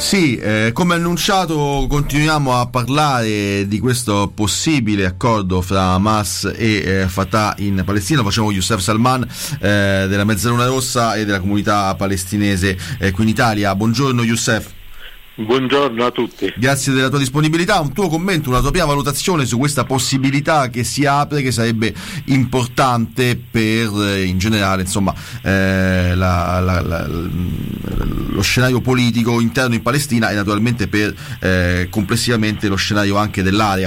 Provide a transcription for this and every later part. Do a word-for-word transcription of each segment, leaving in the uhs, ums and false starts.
Sì, eh, come annunciato continuiamo a parlare di questo possibile accordo fra Hamas e eh, Fatah in Palestina. Lo facciamo con Youssef Salman eh, della Mezzaluna Rossa e della comunità palestinese eh, qui in Italia. Buongiorno Youssef. Buongiorno a tutti. Grazie della tua disponibilità. Un tuo commento, una tua prima valutazione su questa possibilità che si apre, che sarebbe importante per eh, in generale, insomma, eh, la, la, la, lo scenario politico interno in Palestina e naturalmente per eh, complessivamente lo scenario anche dell'area.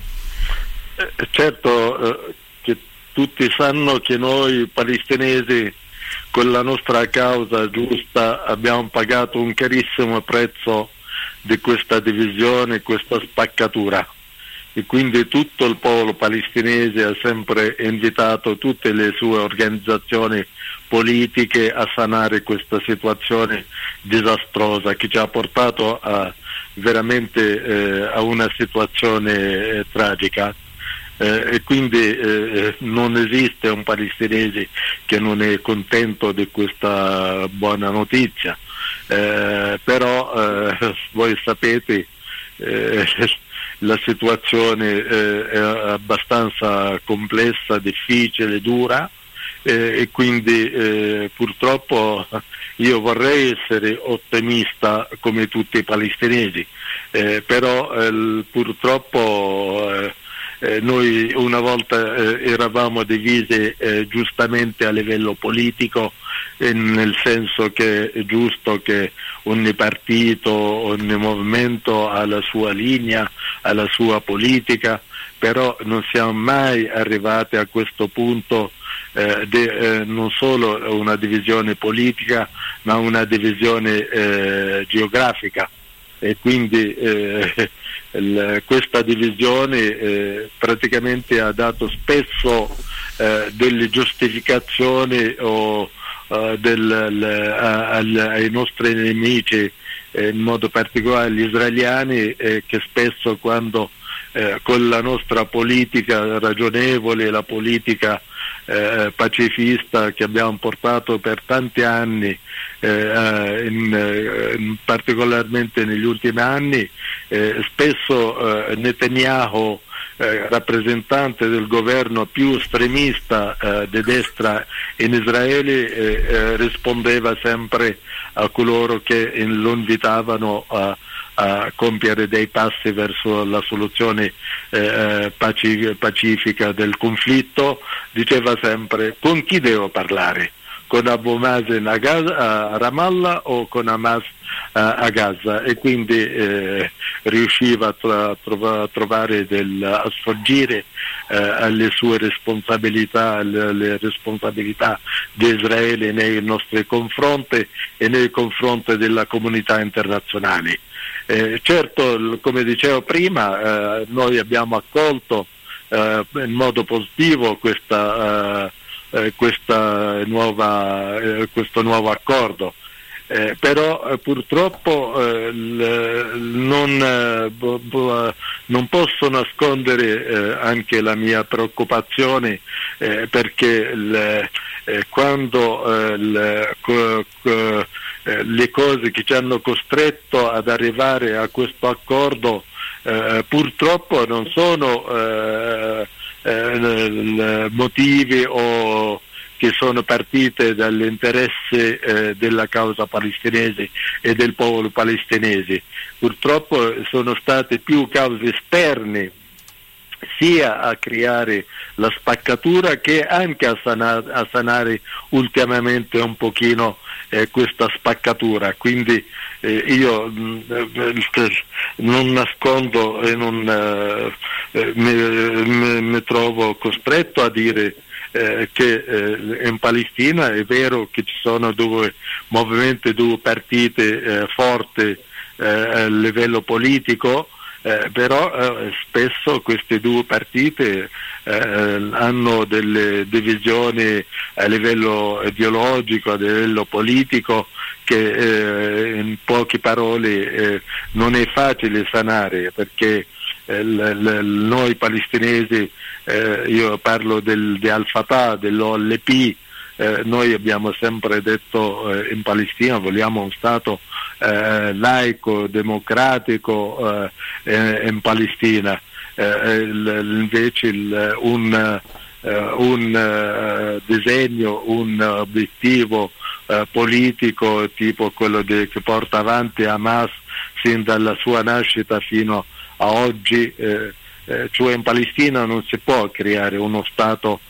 Eh, certo eh, che tutti sanno che noi palestinesi con la nostra causa giusta abbiamo pagato un carissimo prezzo di questa divisione, questa spaccatura, e quindi tutto il popolo palestinese ha sempre invitato tutte le sue organizzazioni politiche a sanare questa situazione disastrosa che ci ha portato a veramente eh, a una situazione eh, tragica. Eh, e quindi eh, non esiste un palestinese che non è contento di questa buona notizia, eh, però eh, voi sapete eh, la situazione eh, è abbastanza complessa, difficile, dura, eh, e quindi eh, purtroppo io vorrei essere ottimista come tutti i palestinesi, eh, però eh, purtroppo eh, Eh, noi una volta eh, eravamo divisi eh, giustamente a livello politico, eh, nel senso che è giusto che ogni partito, ogni movimento ha la sua linea, ha la sua politica, però non siamo mai arrivati a questo punto eh, di eh, non solo una divisione politica ma una divisione eh, geografica, e quindi eh, il, questa divisione eh, praticamente ha dato spesso eh, delle giustificazioni o, uh, del, l, a, al, ai nostri nemici, eh, in modo particolare gli israeliani, eh, che spesso quando eh, con la nostra politica ragionevole, la politica eh, pacifista che abbiamo portato per tanti anni, eh, in, in, particolarmente negli ultimi anni, eh, spesso eh, Netanyahu, eh, rappresentante del governo più estremista eh, di destra in Israele, eh, eh, rispondeva sempre a coloro che lo invitavano a a compiere dei passi verso la soluzione eh, paci- pacifica del conflitto. Diceva sempre: con chi devo parlare? Con Abu Mazen a, Gaza, a Ramallah o con Hamas a, a Gaza? E quindi eh, riusciva a, tra- a trovare del, a sfuggire eh, alle sue responsabilità, alle, alle responsabilità di Israele nei nostri confronti e nei confronti della comunità internazionale. Eh, certo, come dicevo prima, eh, noi abbiamo accolto eh, in modo positivo questa, eh, questa nuova, eh, questo nuovo accordo, eh, però eh, purtroppo eh, l, non, eh, bo, bo, non posso nascondere eh, anche la mia preoccupazione, eh, perché l, eh, quando eh, l, co, co, Eh, le cose che ci hanno costretto ad arrivare a questo accordo eh, purtroppo non sono eh, eh, motivi o che sono partite dall'interesse eh, della causa palestinese e del popolo palestinese. Purtroppo sono state più cause esterne, sia a creare la spaccatura che anche a sanare, a sanare ultimamente un pochino eh, questa spaccatura. Quindi eh, io mh, non nascondo e non eh, mi, mi, mi trovo costretto a dire eh, che eh, in Palestina è vero che ci sono due movimenti, due partite eh, forti eh, a livello politico, Eh, però eh, spesso queste due partite eh, hanno delle divisioni a livello ideologico, a livello politico, che eh, in poche parole eh, non è facile sanare, perché eh, l- l- noi palestinesi, eh, io parlo del, di Al-Fatah, dell'O L P, eh, noi abbiamo sempre detto eh, in Palestina vogliamo un Stato eh, laico, democratico eh, in Palestina. Eh, il, invece il, un, eh, un eh, disegno, un obiettivo eh, politico tipo quello di, che porta avanti Hamas sin dalla sua nascita fino a oggi, eh, eh, cioè in Palestina non si può creare uno Stato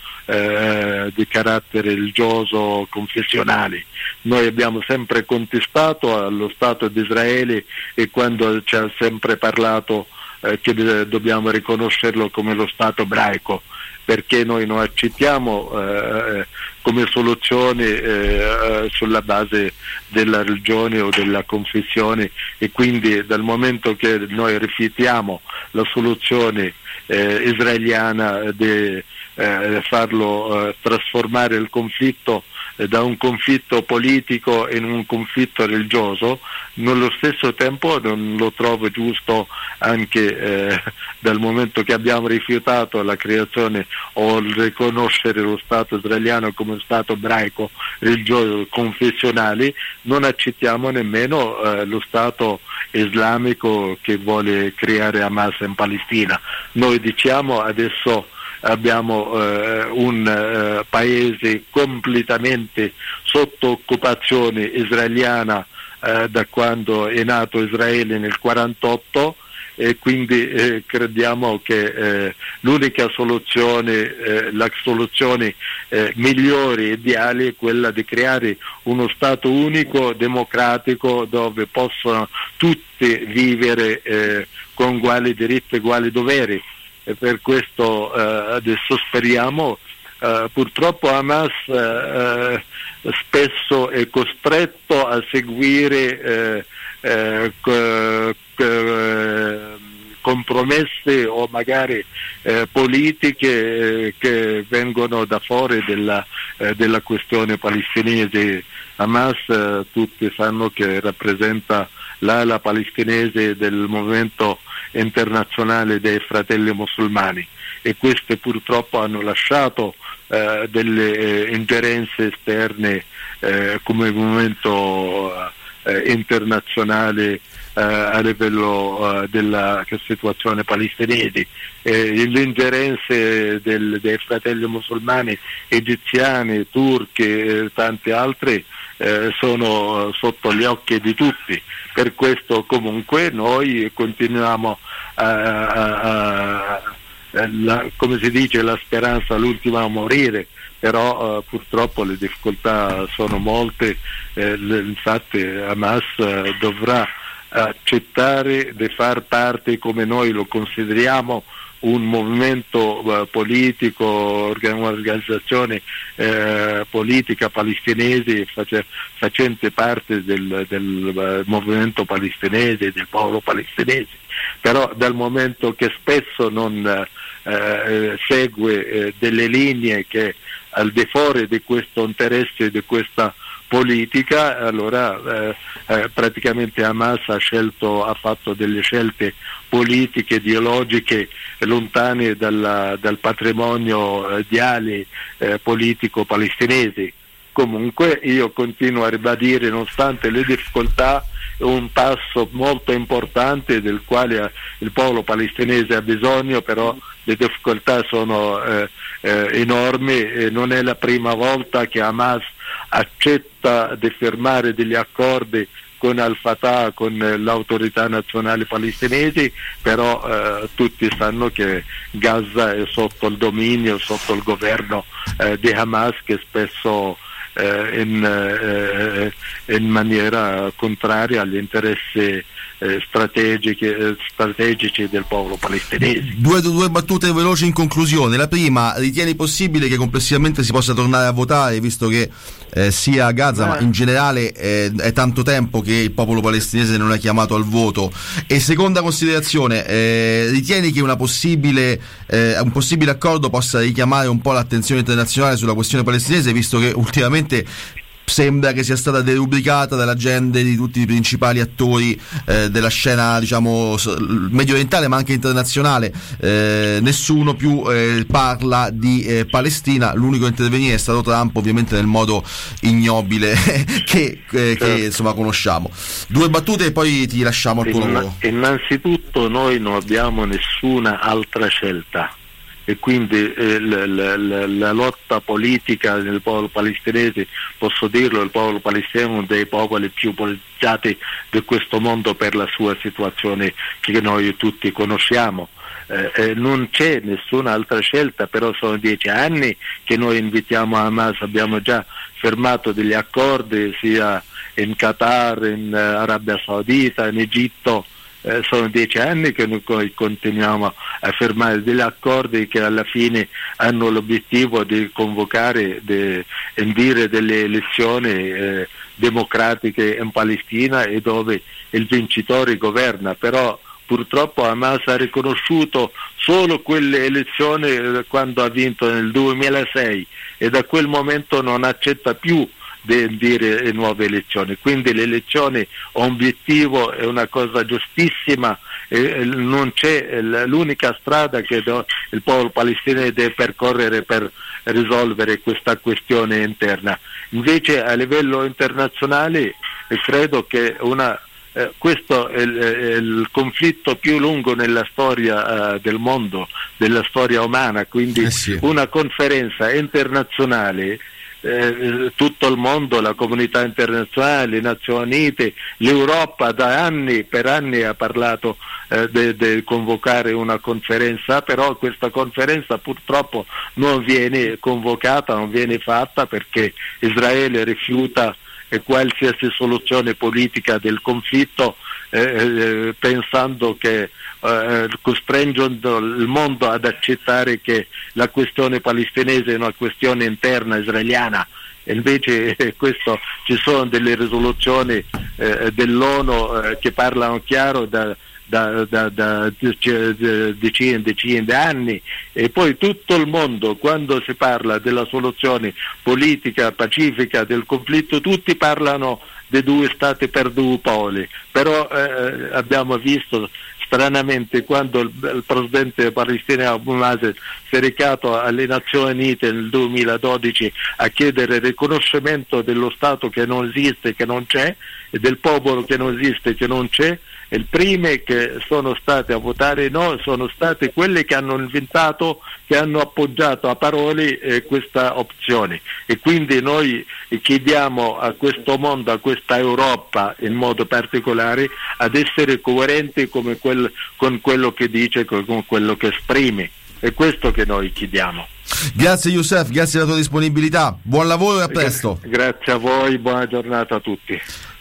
eh, di carattere religioso confessionale. Noi abbiamo sempre contestato allo Stato di Israele, e quando ci ha sempre parlato eh, che dobbiamo riconoscerlo come lo Stato ebraico, perché noi non accettiamo eh, come soluzione eh, sulla base della religione o della confessione, e quindi dal momento che noi rifiutiamo la soluzione eh, israeliana di eh, farlo eh, trasformare il conflitto eh, da un conflitto politico in un conflitto religioso, nello stesso tempo non lo trovo giusto anche eh, dal momento che abbiamo rifiutato la creazione o il riconoscere lo Stato israeliano come Stato ebraico religioso confessionale, non accettiamo nemmeno eh, lo Stato islamico che vuole creare Hamas in Palestina. Noi diciamo adesso abbiamo eh, un eh, paese completamente sotto occupazione israeliana eh, da quando è nato Israele nel quarantotto, e quindi eh, crediamo che eh, l'unica soluzione, eh, la soluzione eh, migliore e ideale è quella di creare uno Stato unico, democratico, dove possono tutti vivere eh, con uguali diritti e uguali doveri. E per questo eh, adesso speriamo, eh, purtroppo Hamas eh, spesso è costretto a seguire eh, eh, c- c- compromesse o magari eh, politiche eh, che vengono da fuori della, eh, della questione palestinese. Hamas eh, tutti sanno che rappresenta l'ala palestinese del movimento internazionale dei fratelli musulmani, e queste purtroppo hanno lasciato eh, delle eh, ingerenze esterne eh, come movimento eh, internazionale eh, a livello eh, della situazione palestinese. Eh, le ingerenze del, dei fratelli musulmani egiziani, turchi e tanti altri eh, sono sotto gli occhi di tutti. Per questo comunque noi continuiamo a, a, a, a la, come si dice, la speranza l'ultima a morire, però uh, purtroppo le difficoltà sono molte, eh, le, infatti Hamas uh, dovrà accettare di far parte, come noi lo consideriamo, un movimento uh, politico, organ- un'organizzazione uh, politica palestinese face- facente parte del, del uh, movimento palestinese, del popolo palestinese, però dal momento che spesso non uh, uh, segue uh, delle linee che al di fuori di questo interesse, di questa politica, allora eh, eh, praticamente Hamas ha scelto, ha fatto delle scelte politiche, ideologiche lontane dalla, dal patrimonio eh, ideale eh, politico palestinese. Comunque io continuo a ribadire, nonostante le difficoltà, un passo molto importante del quale il popolo palestinese ha bisogno, però le difficoltà sono eh, eh, enormi, e non è la prima volta che Hamas accetta di firmare degli accordi con Al-Fatah, con l'autorità nazionale palestinese, però eh, tutti sanno che Gaza è sotto il dominio, sotto il governo eh, di Hamas, che spesso eh, in, eh, in maniera contraria agli interessi eh, strategici, eh, strategici del popolo palestinese. Due, due battute veloci in conclusione. La prima: ritieni possibile che complessivamente si possa tornare a votare, visto che eh, sia a Gaza, eh. ma in generale eh, è tanto tempo che il popolo palestinese non è chiamato al voto? E seconda considerazione, eh, ritieni che una possibile, eh, un possibile accordo possa richiamare un po' l'attenzione internazionale sulla questione palestinese, visto che ultimamente sembra che sia stata derubricata dalle agende di tutti i principali attori eh, della scena, diciamo, medio orientale ma anche internazionale. Eh, nessuno più eh, parla di eh, Palestina, l'unico a intervenire è stato Trump, ovviamente nel modo ignobile che, eh, che insomma conosciamo. Due battute e poi ti lasciamo al tuo Inna- lavoro. Innanzitutto noi non abbiamo nessuna altra scelta, e quindi eh, la, la, la, la lotta politica del popolo palestinese, posso dirlo, il popolo palestinese è uno dei popoli più polizzati di questo mondo per la sua situazione che noi tutti conosciamo. Eh, eh, non c'è nessuna altra scelta, però sono dieci anni che noi invitiamo Hamas, abbiamo già firmato degli accordi sia in Qatar, in uh, Arabia Saudita, in Egitto. Eh, sono dieci anni che noi continuiamo a firmare degli accordi che alla fine hanno l'obiettivo di convocare, di indire delle elezioni eh, democratiche in Palestina e dove il vincitore governa. Però purtroppo Hamas ha riconosciuto solo quelle elezioni eh, quando ha vinto nel duemilasei, e da quel momento non accetta più di dire nuove elezioni. Quindi l'elezione obiettivo è una cosa giustissima, e non c'è l'unica strada che il popolo palestinese deve percorrere per risolvere questa questione interna. Invece a livello internazionale credo che una Eh, questo è il, è il conflitto più lungo nella storia uh, del mondo, della storia umana, quindi eh sì. Una conferenza internazionale, eh, tutto il mondo, la comunità internazionale, le Nazioni Unite, l'Europa da anni, per anni ha parlato di eh, convocare una conferenza, però questa conferenza purtroppo non viene convocata, non viene fatta perché Israele rifiuta e qualsiasi soluzione politica del conflitto, eh, eh, pensando che eh, costringendo il mondo ad accettare che la questione palestinese è una questione interna israeliana. E invece eh, questo, ci sono delle risoluzioni eh, dell'ONU eh, che parlano chiaro da da, da, da decine e decine di anni, e poi tutto il mondo, quando si parla della soluzione politica pacifica del conflitto, tutti parlano di due stati per due popoli, però eh, abbiamo visto stranamente quando il, il presidente palestinese Abu Mazen si è recato alle Nazioni Unite nel duemiladodici a chiedere il riconoscimento dello Stato che non esiste, che non c'è, e del popolo che non esiste, che non c'è. Il prime che sono state a votare no sono state quelle che hanno inventato, che hanno appoggiato a parole eh, questa opzione, e quindi noi chiediamo a questo mondo, a questa Europa in modo particolare, ad essere coerenti come quel, con quello che dice, con quello che esprime. È questo che noi chiediamo. Grazie Youssef, grazie per la tua disponibilità, buon lavoro e a presto. Grazie a voi, buona giornata a tutti.